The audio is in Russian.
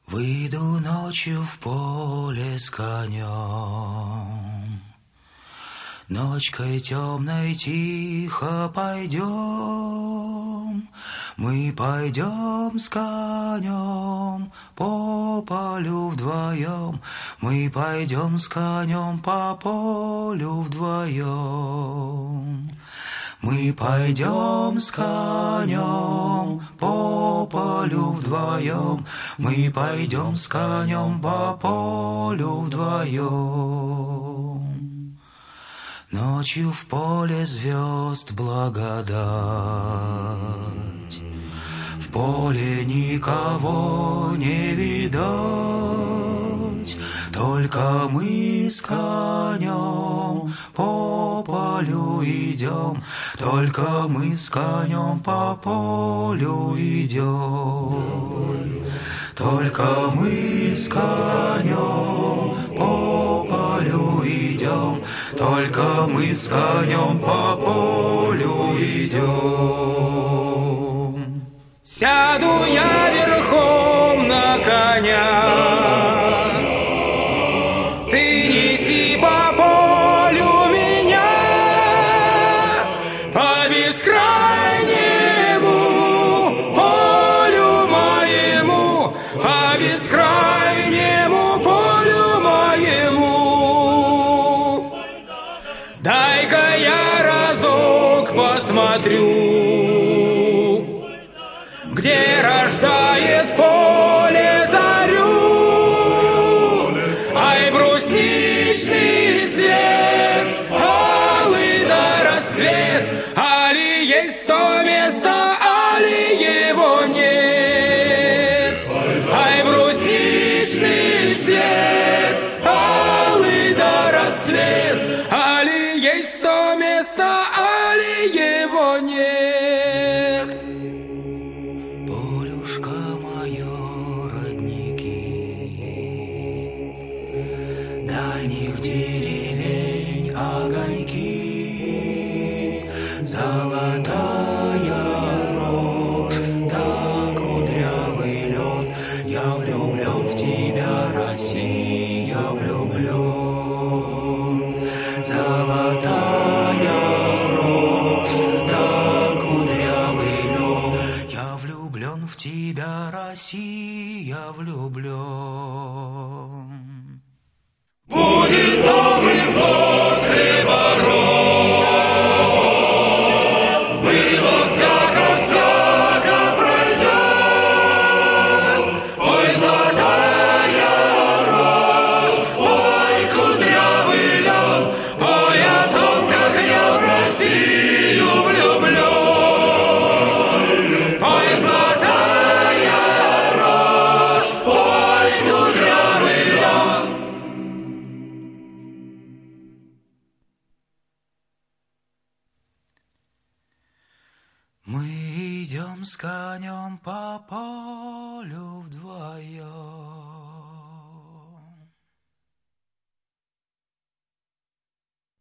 Выйду ночью в поле с конем, ночкой темной тихо пойдем. Мы пойдем с конем по полю вдвоем, мы пойдем с конем по полю вдвоем. Мы пойдем с конем по полю вдвоем, мы пойдем с конем по полю вдвоем. Ночью в поле звезд благодать, в поле никого не видать, только мы с конем по полю идем, только мы с конем по полю идем. Только мы с конем по полю идем, только мы с конем по полю идем. Сяду я верхом на коня, ты неси по полю меня, по бескрайнему полю моему, по бескрайнему полю моему. Дай-ка я разок посмотрю, где рождает поле зарю. Ай, брусничный свет, алый да рассвет, али есть то место, али его нет. Ай, брусничный свет, алый да рассвет, али есть то место, али его нет. Полюшка мое, родники, дальних деревень огоньки, золотая рожь да кудрявый лед. Я влюблен в тебя, Россия, влюблен. Золотая рожь да кудрявый лед. Я влюблен в тебя, Россия, влюблен. Будет добрым год хлебороб, было всяко пройдет. Ой, золотая рожь, ой, кудрявый лед, ой, о том, как я в Россию влюблен. Ой, золотая рожь, ой, кудрявый лед. Мы идем с конем по полю вдвоем.